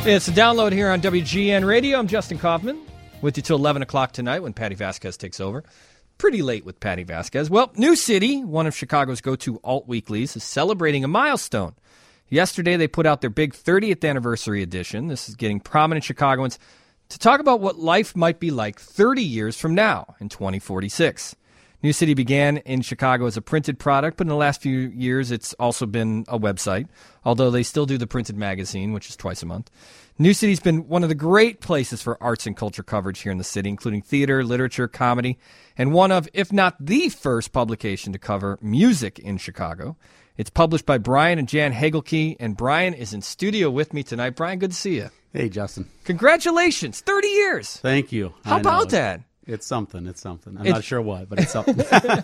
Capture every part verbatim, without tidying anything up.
It's a download here on W G N Radio. I'm Justin Kaufman with you till eleven o'clock tonight when Patty Vasquez takes over. Pretty late with Patty Vasquez. Well, New City, one of Chicago's go-to alt weeklies, is celebrating a milestone. Yesterday, they put out their big thirtieth anniversary edition. This is getting prominent Chicagoans to talk about what life might be like thirty years from now in twenty forty-six. New City began in Chicago as a printed product, but in the last few years, it's also been a website, although they still do the printed magazine, which is twice a month. New City's been one of the great places for arts and culture coverage here in the city, including theater, literature, comedy, and one of, if not the first publication to cover music in Chicago. It's published by Brian and Jan Hagelke, and Brian is in studio with me tonight. Brian, good to see you. Hey, Justin. Congratulations, thirty years. Thank you. How I about know. that? It's something. It's something. I'm It's, not sure what, but it's something.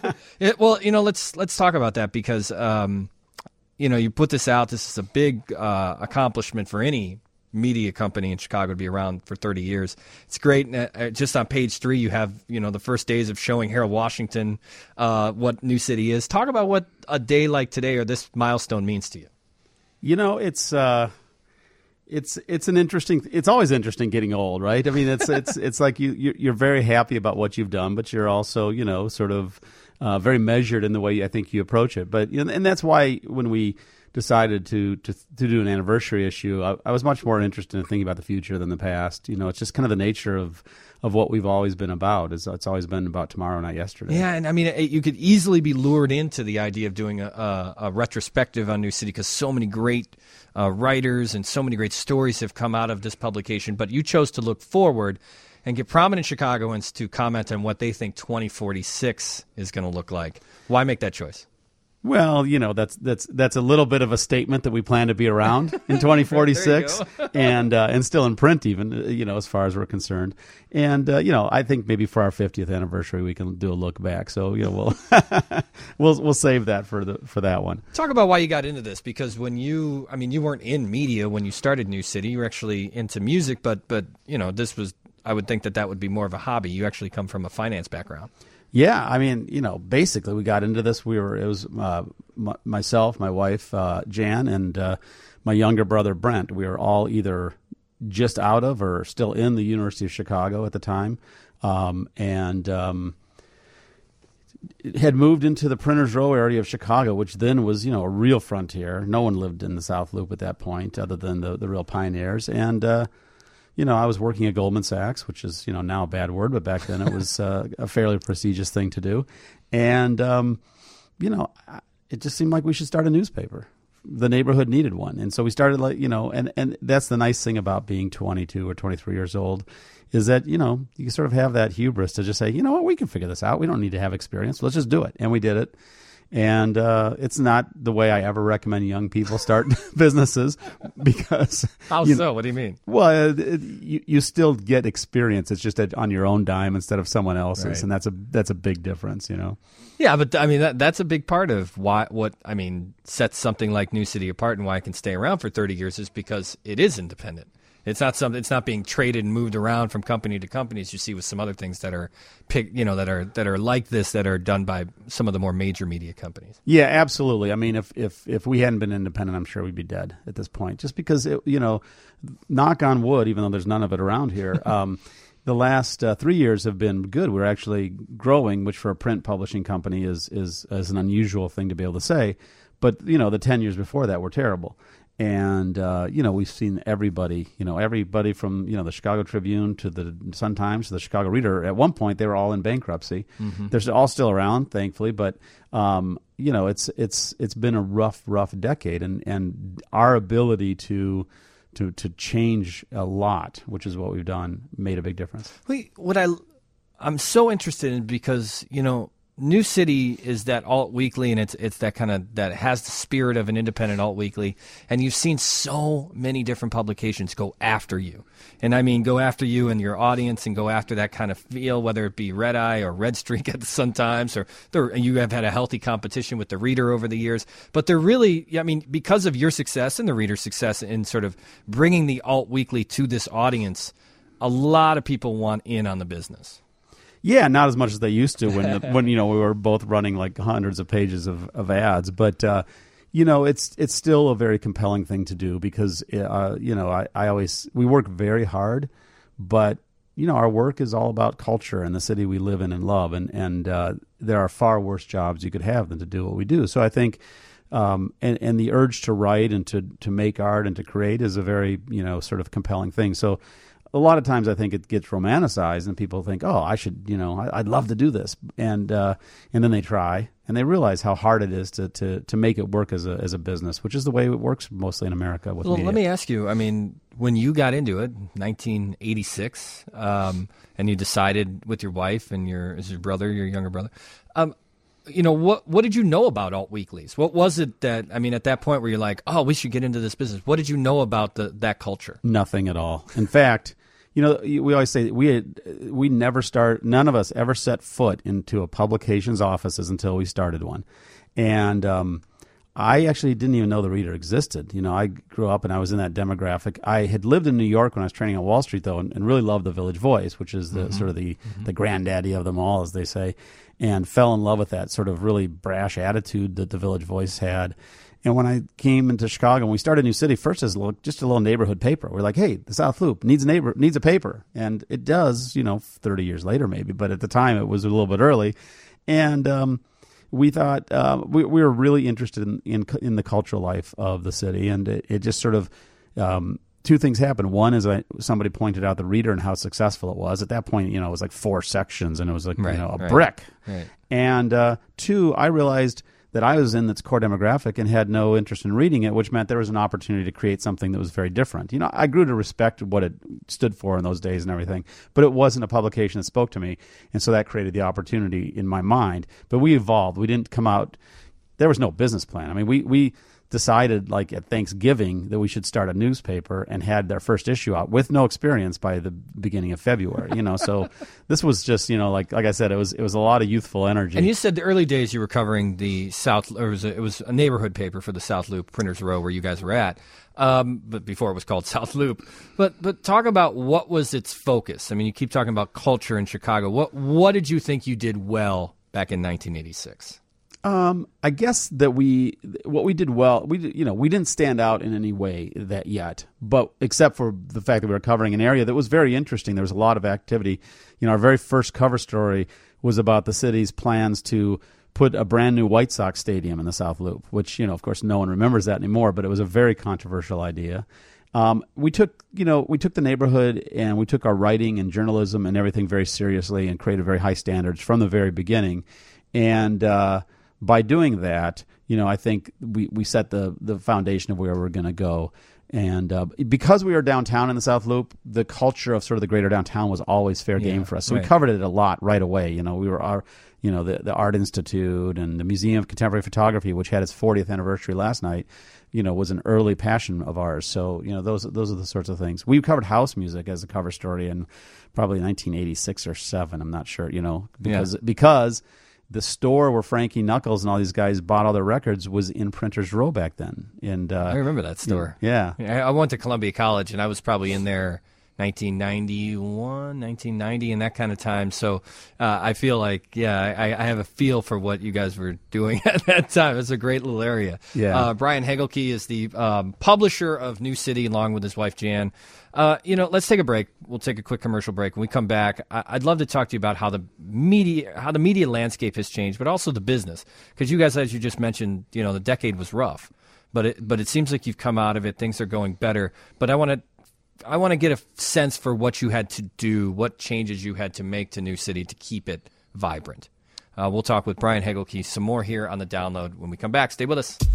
it, well, you know, let's let's talk about that because, um, you know, you put this out. This is a big uh, accomplishment for any media company in Chicago to be around for thirty years. It's great. Uh, just on page three, you have, you know, the first days of showing Harold Washington uh, what New City is. Talk about what a day like today or this milestone means to you. You know, it's uh, it's it's an interesting. It's always interesting getting old, right? I mean, it's it's it's like you you're, you're very happy about what you've done, but you're also, you know, sort of uh, very measured in the way I think you approach it. But you know, and that's why when we decided to to to do an anniversary issue, I, I was much more interested in thinking about the future than the past. You know, it's just kind of the nature of of what we've always been about. Is it's always been about tomorrow, not yesterday. Yeah, and I mean, it, you could easily be lured into the idea of doing a, a, a retrospective on New City because so many great uh, writers and so many great stories have come out of this publication. But you chose to look forward and get prominent Chicagoans to comment on what they think twenty forty-six is going to look like. Why make that choice? Well, you know, that's that's that's a little bit of a statement that we plan to be around in twenty forty-six and uh, and still in print even, you know, as far as we're concerned. And, uh, you know, I think maybe for our fiftieth anniversary we can do a look back. So, you know, we'll we'll we'll save that for the for that one. Talk about why you got into this, because when you, I mean, you weren't in media when you started New City. You were actually into music, but, but you know, this was, I would think that that would be more of a hobby. You actually come from a finance background. Yeah, I mean, you know, basically we got into this. We were it was uh, m- myself, my wife uh, Jan, and uh, my younger brother Brent. We were all either just out of or still in the University of Chicago at the time, um, and um, had moved into the Printers Row area of Chicago, which then was, you know, a real frontier. No one lived in the South Loop at that point, other than the the real pioneers, and. Uh, You know, I was working at Goldman Sachs, which is, you know, now a bad word, but back then it was uh, a fairly prestigious thing to do. And, um, you know, it just seemed like we should start a newspaper. The neighborhood needed one. And so we started, like, you know, and, and that's the nice thing about being twenty-two or twenty-three years old is that, you know, you sort of have that hubris to just say, you know what, we can figure this out. We don't need to have experience. Let's just do it. And we did it. And uh, it's not the way I ever recommend young people start businesses because... How you so? know, What do you mean? Well, it, it, you, you still get experience. It's just on your own dime instead of someone else's, Right. and that's a that's a big difference, you know. Yeah, but I mean that that's a big part of why what I mean sets something like New City apart and why it can stay around for thirty years is because it is independent. It's not something. It's not being traded and moved around from company to company as you see with some other things that are, pick, you know, that are that are like this that are done by some of the more major media companies. Yeah, absolutely. I mean, if if if we hadn't been independent, I'm sure we'd be dead at this point. Just because, it, you know, knock on wood, even though there's none of it around here. Um, the last uh, three years have been good. We're actually growing, which for a print publishing company is is is an unusual thing to be able to say. But you know, the ten years before that were terrible. And, uh, you know, we've seen everybody, you know, everybody from, you know, the Chicago Tribune to the Sun-Times to the Chicago Reader. At one point, they were all in bankruptcy. Mm-hmm. They're all still around, thankfully. But, um, you know, it's it's it's been a rough, rough decade. And, and our ability to to to change a lot, which is what we've done, made a big difference. Wait, what I, I'm so interested in because, you know, New City is that alt weekly, and it's it's that kind of that has the spirit of an independent alt weekly. And you've seen so many different publications go after you, and I mean go after you and your audience, and go after that kind of feel, whether it be Red Eye or Red Streak at the Sun-Times, or you have had a healthy competition with the Reader over the years. But they're really, I mean, because of your success and the Reader's success in sort of bringing the alt weekly to this audience, a lot of people want in on the business. Yeah, not as much as they used to when, when you know, we were both running like hundreds of pages of, of ads. But, uh, you know, it's it's still a very compelling thing to do because, uh, you know, I, I always, we work very hard, but, you know, our work is all about culture and the city we live in and love. And, and uh, there are far worse jobs you could have than to do what we do. So I think, um, and, and the urge to write and to, to make art and to create is a very, you know, sort of compelling thing. So a lot of times I think it gets romanticized and people think, oh, I should, you know, I, I'd love to do this. And uh, and then they try and they realize how hard it is to, to, to make it work as a as a business, which is the way it works mostly in America with well, media. Let me ask you, I mean, when you got into it, nineteen eighty-six, um, and you decided with your wife and your, is your brother, your younger brother, um, you know, what what did you know about alt weeklies? What was it that, I mean, at that point where you're like, oh, we should get into this business? What did you know about the that culture? Nothing at all. In fact, you know, we always say we had, we never start, none of us ever set foot into a publications offices until we started one. And um, I actually didn't even know the Reader existed. You know, I grew up and I was in that demographic. I had lived in New York when I was training on Wall Street, though, and, and really loved the Village Voice, which is the mm-hmm. sort of the, mm-hmm. the granddaddy of them all, as they say, and fell in love with that sort of really brash attitude that the Village Voice had. And when I came into Chicago, and we started New City first as a little, just a little neighborhood paper. We're like, hey, the South Loop needs a neighbor needs a paper, and it does. You know, thirty years later maybe, but at the time it was a little bit early, and um, we thought uh, we, we were really interested in, in in the cultural life of the city, and it, it just sort of um, two things happened. One is I, somebody pointed out the Reader and how successful it was. At that point, you know, it was like four sections, and it was like right, you know a right, brick. Right. And uh, two, I realized that I was in its core demographic and had no interest in reading it, which meant there was an opportunity to create something that was very different. You know, I grew to respect what it stood for in those days and everything, but it wasn't a publication that spoke to me, and so that created the opportunity in my mind. But we evolved. We didn't come out. There was no business plan. I mean, we we decided like at Thanksgiving that we should start a newspaper and had their first issue out with no experience by the beginning of February, you know, so this was just, you know, like, like I said, it was, it was a lot of youthful energy. And you said the early days you were covering the South, or it was a, it was a neighborhood paper for the South Loop, Printers Row, where you guys were at. Um, but before it was called South Loop, but, but talk about what was its focus. I mean, you keep talking about culture in Chicago. What, what did you think you did well back in nineteen eighty-six? Um, I guess that we, what we did well, we, you know, we didn't stand out in any way that yet, but except for the fact that we were covering an area that was very interesting. There was a lot of activity. You know, our very first cover story was about the city's plans to put a brand new White Sox stadium in the South Loop, which, you know, of course, no one remembers that anymore, but it was a very controversial idea. Um, we took, you know, we took the neighborhood and we took our writing and journalism and everything very seriously and created very high standards from the very beginning. And, uh, by doing that, you know, I think we, we set the, the foundation of where we're going to go. And uh, because we were downtown in the South Loop, the culture of sort of the greater downtown was always fair game yeah, for us. So right. we covered it a lot right away. You know, we were our, you know, the, the Art Institute and the Museum of Contemporary Photography, which had its fortieth anniversary last night, you know, was an early passion of ours. So, you know, those those are the sorts of things. We covered house music as a cover story in probably nineteen eighty-six or seven. I'm not sure, you know, because yeah. because the store where Frankie Knuckles and all these guys bought all their records was in Printers Row back then. And uh, I remember that store. Yeah. I went to Columbia College, and I was probably in there nineteen ninety-one, nineteen ninety, and that kind of time. So uh, I feel like, yeah, I, I have a feel for what you guys were doing at that time. It's a great little area. Yeah. Uh, Brian Hagelke is the um, publisher of New City, along with his wife, Jan. Uh, you know, let's take a break. We'll take a quick commercial break. When we come back, I- I'd love to talk to you about how the media, how the media landscape has changed, but also the business. Because you guys, as you just mentioned, you know, the decade was rough, but it, but it seems like you've come out of it. Things are going better. But I want to, I want to get a sense for what you had to do, what changes you had to make to New City to keep it vibrant. Uh, we'll talk with Brian Hagelke some more here on The Download when we come back. Stay with us.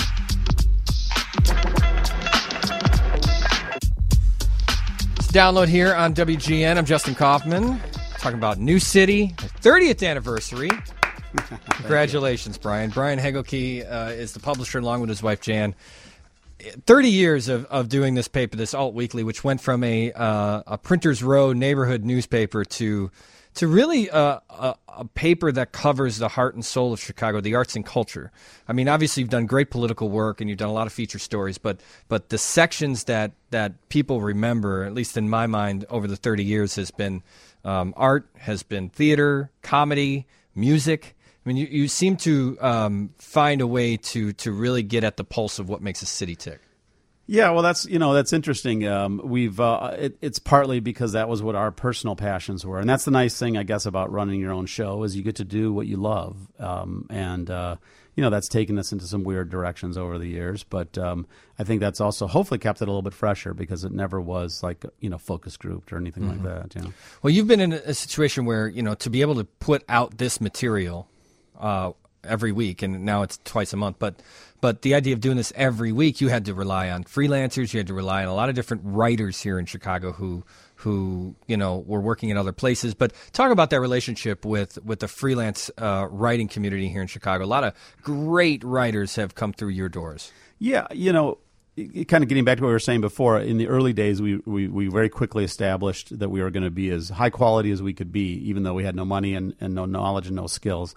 Download here on W G N. I'm Justin Kaufman, talking about New City, thirtieth anniversary. Congratulations, Brian. Brian Hagelke uh, is the publisher along with his wife, Jan. thirty years of, of doing this paper, this Alt Weekly, which went from a uh, a Printers Row neighborhood newspaper to to really uh, a, a paper that covers the heart and soul of Chicago, the arts and culture. I mean, obviously, you've done great political work and you've done a lot of feature stories, but but the sections that, that people remember, at least in my mind, over the thirty years has been um, art, has been theater, comedy, music. I mean, you, you seem to um, find a way to to really get at the pulse of what makes a city tick. Yeah, well, that's you know that's interesting. Um, we've uh, it, it's partly because that was what our personal passions were, and that's the nice thing, I guess, about running your own show is you get to do what you love, um, and uh, you know that's taken us into some weird directions over the years. But um, I think that's also hopefully kept it a little bit fresher because it never was like you know focus grouped or anything mm-hmm. like that. You know? Well, you've been in a situation where you know to be able to put out this material uh, every week, and now it's twice a month, but. But the idea of doing this every week, you had to rely on freelancers. You had to rely on a lot of different writers here in Chicago who, who you know, were working in other places. But talk about that relationship with, with the freelance uh, writing community here in Chicago. A lot of great writers have come through your doors. Yeah, you know, kind of getting back to what we were saying before, in the early days, we, we, we very quickly established that we were going to be as high quality as we could be, even though we had no money and, and no knowledge and no skills.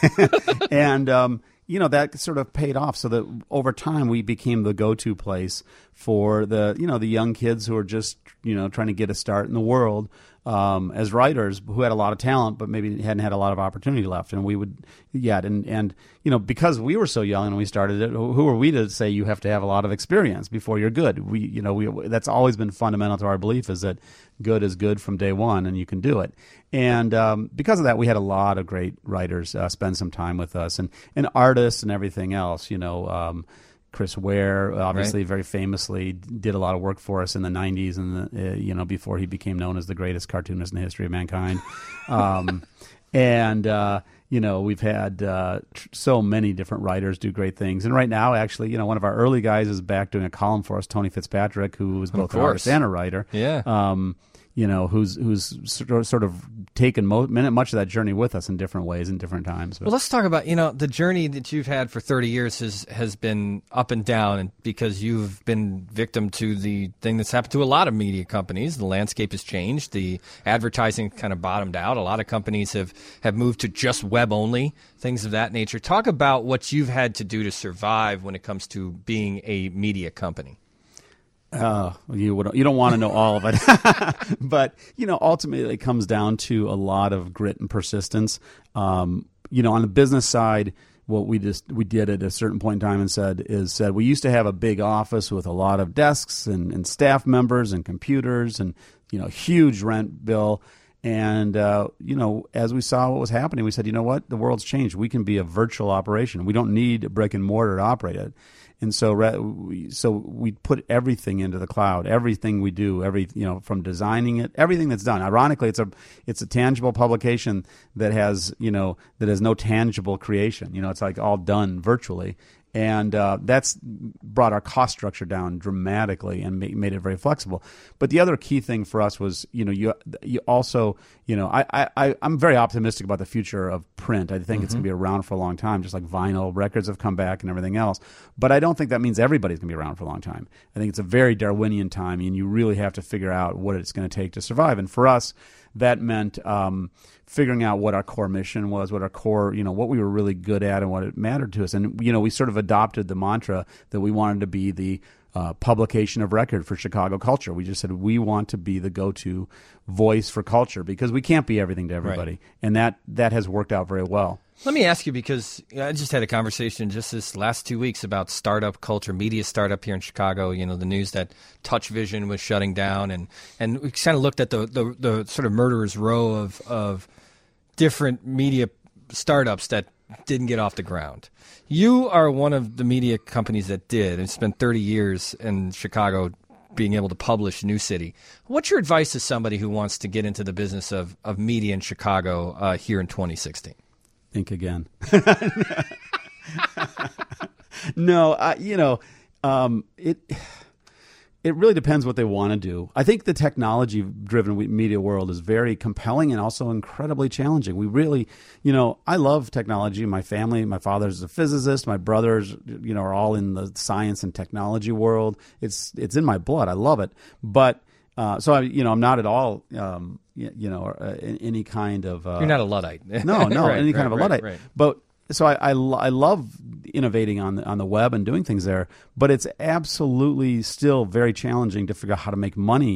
and um you know, that sort of paid off so that over time we became the go-to place for the, you know, the young kids who are just, you know, trying to get a start in the world um, as writers who had a lot of talent but maybe hadn't had a lot of opportunity left. And we would, yeah, and, and you know, because we were so young and we started it, who are we to say you have to have a lot of experience before you're good? We, you know, we that's always been fundamental to our belief is that good is good from day one and you can do it. And um, because of that, we had a lot of great writers uh, spend some time with us, and, and artists and everything else. You know, um, Chris Ware, obviously, right. very famously, did a lot of work for us in the nineties, and the, uh, you know, before he became known as the greatest cartoonist in the history of mankind. um, and uh, you know, we've had uh, tr- so many different writers do great things. And right now, actually, you know, one of our early guys is back doing a column for us, Tony Fitzpatrick, who is both an artist and a writer. Yeah. Um, you know, who's who's sort of taken mo- much of that journey with us in different ways in different times. But. Well, let's talk about, you know, the journey that you've had for thirty years has, has been up and down, and because you've been victim to the thing that's happened to a lot of media companies. The landscape has changed. The advertising kind of bottomed out. A lot of companies have, have moved to just web only, things of that nature. Talk about what you've had to do to survive when it comes to being a media company. Uh, you would, you don't want to know all of it, but you know, ultimately it comes down to a lot of grit and persistence. Um, you know, on the business side, what we just we did at a certain point in time and said is said we used to have a big office with a lot of desks and, and staff members and computers and you know huge rent bill. And, uh, you know, as we saw what was happening, we said, you know what, the world's changed. We can be a virtual operation. We don't need a brick and mortar to operate it. And so, so we put everything into the cloud. Everything we do, every you know, from designing it, everything that's done. Ironically, it's a it's a tangible publication that has you know that has no tangible creation. You know, it's like all done virtually, and uh, that's brought our cost structure down dramatically and ma- made it very flexible. But the other key thing for us was, you know, you you also, you know, I I I'm very optimistic about the future of print. I think mm-hmm. it's going to be around for a long time, just like vinyl records have come back and everything else. But I don't think that means everybody's going to be around for a long time. I think it's a very Darwinian time, and you really have to figure out what it's going to take to survive. And for us, that meant um, figuring out what our core mission was, what our core, you know, what we were really good at and what it mattered to us. And, you know, we sort of adopted the mantra that we wanted to be the uh, publication of record for Chicago culture. We just said we want to be the go-to voice for culture because we can't be everything to everybody. Right. And that, that has worked out very well. Let me ask you, because I just had a conversation just this last two weeks about startup culture, media startup here in Chicago. You know, the news that Touch Vision was shutting down, and, and we kind of looked at the, the, the sort of murderer's row of, of different media startups that didn't get off the ground. You are one of the media companies that did, and spent thirty years in Chicago being able to publish New City. What's your advice to somebody who wants to get into the business of, of media in Chicago uh, here in twenty sixteen? Think again. No, I, you know, um, it it really depends what they want to do. I think the technology-driven media world is very compelling and also incredibly challenging. We really, you know, I love technology. My family, my father's a physicist. My brothers, you know, are all in the science and technology world. It's it's in my blood. I love it. But Uh, so I, you know, I'm not at all, um, you, you know, uh, any kind of. Uh, You're not a Luddite. no, no, right, any right, kind of a right, Luddite. Right. But so I, I, I love innovating on the on the web and doing things there. But it's absolutely still very challenging to figure out how to make money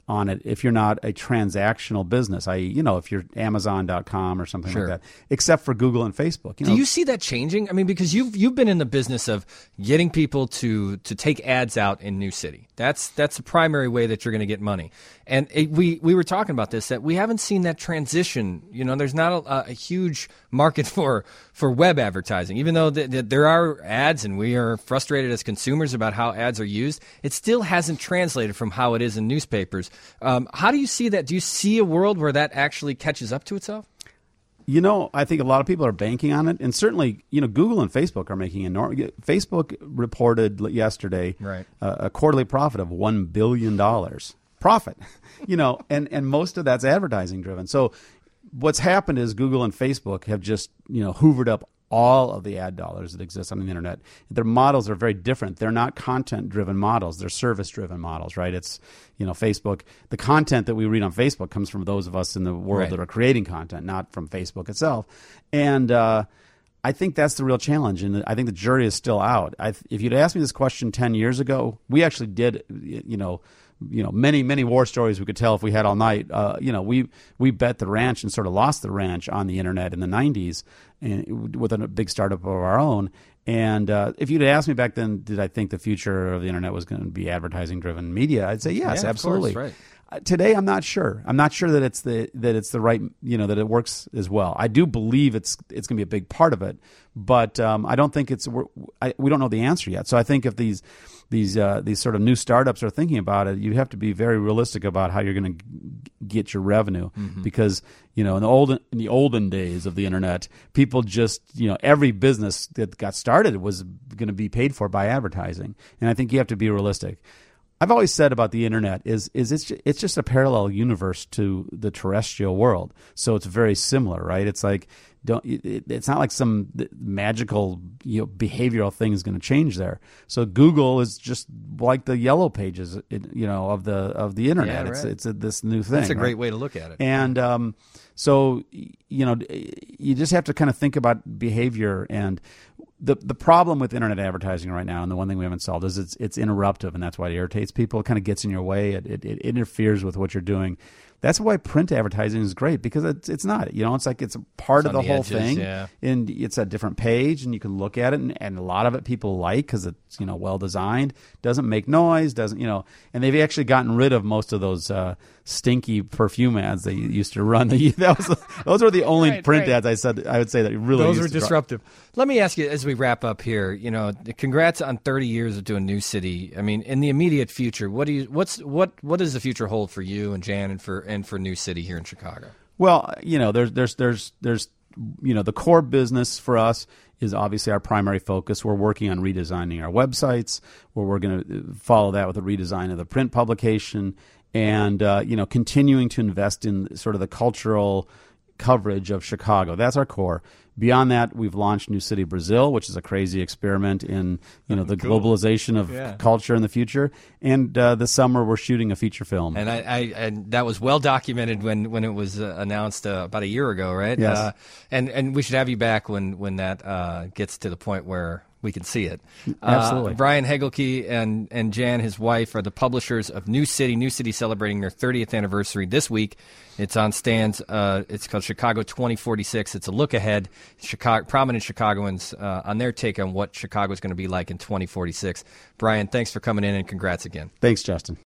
on it if you're not a transactional business, that is, you know, if you're Amazon dot com or something Sure. like that, except for Google and Facebook. You Do know, you see that changing? I mean, because you've you've been in the business of getting people to to take ads out in New City. That's that's the primary way that you're going to get money. And it, we we were talking about this, that we haven't seen that transition. You know, there's not a, a huge market for for web advertising, even though th- th- there are ads, and we are frustrated as consumers about how ads are used. It still hasn't translated from how it is in newspapers. Um, how do you see that? Do you see a world where that actually catches up to itself? You know, I think a lot of people are banking on it, and certainly, you know, Google and Facebook are making enormous. Facebook reported yesterday Right. uh, a quarterly profit of one billion dollars profit. You know, and and most of that's advertising driven. So, what's happened is Google and Facebook have just, you know, hoovered up all of the ad dollars that exist on the internet. Their models are very different. They're not content-driven models. They're service-driven models, right? It's, you know, Facebook. The content that we read on Facebook comes from those of us in the world Right. that are creating content, not from Facebook itself. And uh, I think that's the real challenge, and I think the jury is still out. I, if you'd asked me this question ten years ago, we actually did, you know, you know, many, many war stories we could tell if we had all night. Uh, you know, we we bet the ranch and sort of lost the ranch on the internet in the nineties and, with a big startup of our own. And uh, if you'd asked me back then, did I think the future of the internet was going to be advertising-driven media? I'd say yes, Yeah, of absolutely. course, right. Uh, Today, I'm not sure. I'm not sure that it's the that it's the right, you know, that it works as well. I do believe it's it's going to be a big part of it, but um, I don't think it's. We're, I, we don't know the answer yet. So I think if these these uh, these sort of new startups are thinking about it, you have to be very realistic about how you're going to g- get your revenue, Mm-hmm. because you know in the olden in the olden days of the internet, people just you know every business that got started was going to be paid for by advertising, and I think you have to be realistic. I've always said about the internet is is it's ju- it's just a parallel universe to the terrestrial world, so it's very similar, right? It's like don't it, it's not like some magical you know behavioral thing is going to change there. So Google is just like the yellow pages, it, you know, of the of the internet. Yeah, It's right. it's a, this new thing. That's a great right? way to look at it. And um, so, you know, you just have to kind of think about behavior. And the the problem with internet advertising right now, and the one thing we haven't solved, is it's it's interruptive, and that's why it irritates people. It kind of gets in your way. It, it, it interferes with what you're doing. That's why print advertising is great, because it's it's not. You know, it's like it's a part It's of on the the whole edges, thing, yeah. and it's a different page, and you can look at it, and, and a lot of it people like because it's you know well designed, doesn't make noise, doesn't you know, and they've actually gotten rid of most of those uh, stinky perfume ads they used to run. That was those were the only Right, print right. ads I said I would say that really Those used were to draw- disruptive. Let me ask you, as we wrap up here, you know, congrats on thirty years of doing New City. I mean, in the immediate future, what do you, what's, what, what does the future hold for you and Jan and for, and for New City here in Chicago? Well, you know, there's there's there's there's you know the core business for us is obviously our primary focus. We're working on redesigning our websites. Where we're going to follow that with a redesign of the print publication, and uh, you know, continuing to invest in sort of the cultural coverage of Chicago. That's our core. Beyond that, we've launched New City Brazil, which is a crazy experiment in you know the Cool. globalization of Yeah. culture in the future. And uh, this summer, we're shooting a feature film. And I, I and that was well documented when, when it was uh, announced uh, about a year ago, right? Yes. Uh, and and we should have you back when when that uh, gets to the point where we can see it. Absolutely. Uh, Brian Hegelke and and Jan, his wife, are the publishers of New City. New City celebrating their thirtieth anniversary this week. It's on stands. Uh, it's called Chicago twenty forty-six. It's a look ahead. Chicago, prominent Chicagoans uh, on their take on what Chicago is going to be like in twenty forty-six. Brian, thanks for coming in, and congrats again. Thanks, Justin.